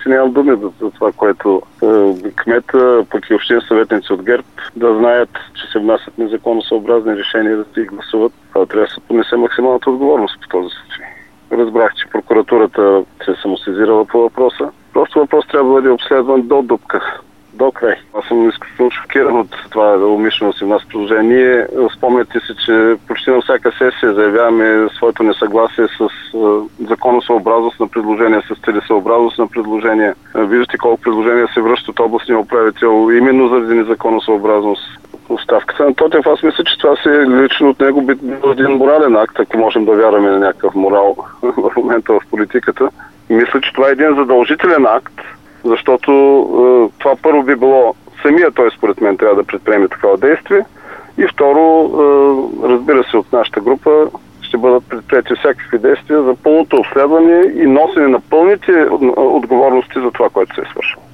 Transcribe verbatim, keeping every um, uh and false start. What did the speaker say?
си нямам думи за, за това, което е, кмета, пък и общин съветници от ГЕРБ да знаят, че се внасят незаконосъобразни решения да си гласуват. Това трябва да се понесе максималната отговорност по този случай. Разбрах, че прокуратурата се е самосезирала по въпроса. Просто въпрос трябва да бъде обследван до дупка. До край. Аз съм изключително шокиран от това умишлено си в нас предложение. Ние, спомняте си, че почти на всяка сесия заявяваме своето несъгласие с е, законосъобразност на предложения, с целесъобразност на предложения. Виждате колко предложения се връщат от областния управител именно заради незаконосъобразност. Оставката на Тотев, аз мисля, че това си лично от него би бил един морален акт, ако можем да вярваме на някакъв морал в момента в политиката. Мисля, че това е един задължителен акт, защото е, това първо би било самия той според мен трябва да предприеме такова действие и второ, е, разбира се, от нашата група ще бъдат предприяти всякакви действия за пълното обследване и носене на пълните отговорности за това, което се е свършило.